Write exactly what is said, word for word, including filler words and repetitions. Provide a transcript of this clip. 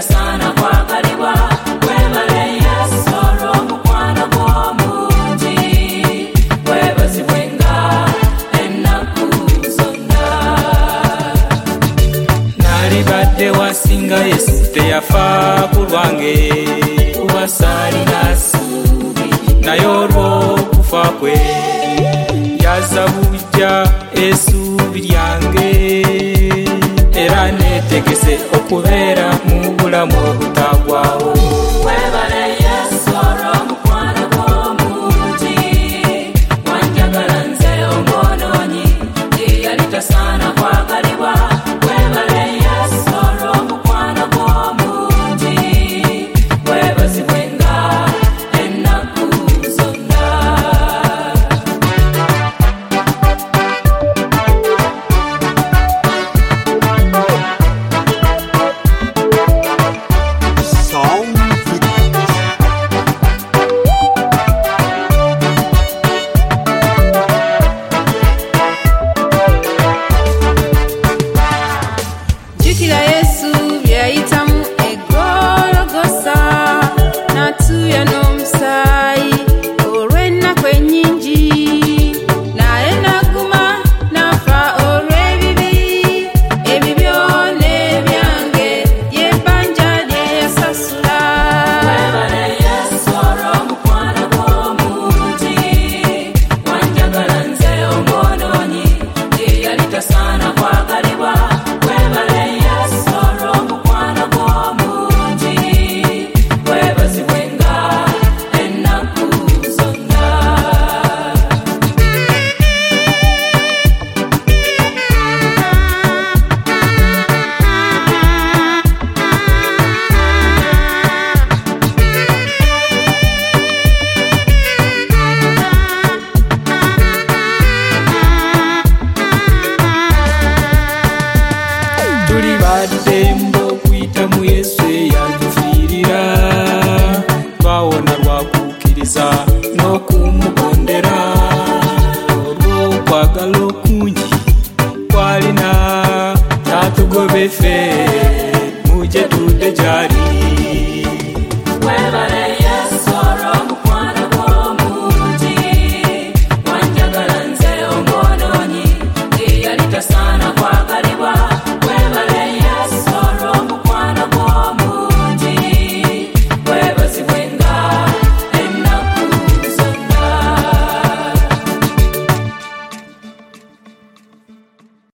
sana kwagalibwa webale Yesu olw'omukwano gw'omungi webazibwenga ennaku zonna. Nalibadde wasinga Yesu teyafa ku lwange kuba saalina ssuubi naye olw'okufa kwe yaza bujja essuubi lyange era neetegese okubeera mu bulamu obutagwawo. Webale Yesu olw'omukwano gw'omungi wanjagala nze omwonoonyi eyali tasaana kwagalibwa. Webale Yesu olw'omukwano gw'omungi webazibwenga ennaku zonna. Jukira Yesu byayitamu eggologosa n'atuuya n'omusaayi olw'ennaku ennyingi naye n'aguma n'afa olw'ebibi ebibyone byange yebbanja lye yasasula. Webale Yesu olw'omukwano gw'omungi wanjagala nze omwonoonyi eyali tasaana kwagalibwa. Webale Yesu olw'omukwano gw'omungi webazibwenga ennaku zonna. Tuli baddembe okuyita mu Yesu eyantufiirira twawona lwakukkiriza n'okumugondera olw'okwagala okungi kwalina tatugobe ffe muje tudde gy'ali.